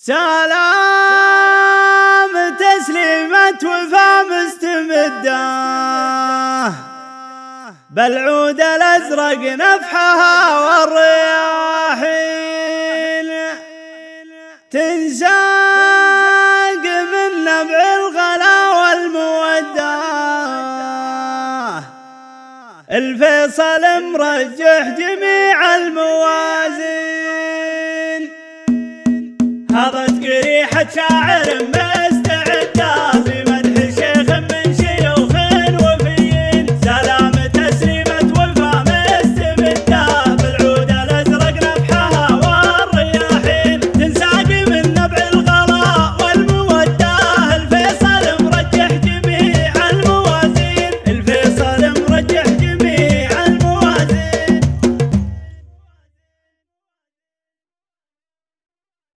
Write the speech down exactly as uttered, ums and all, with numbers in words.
سلام تسليمة وفا مستمدة بالعود الأزرق نفحها والرياحين تنساق من نبع الغلا والمودة. الفيصل مرجح جميع الموازين هضت قريحة شاعر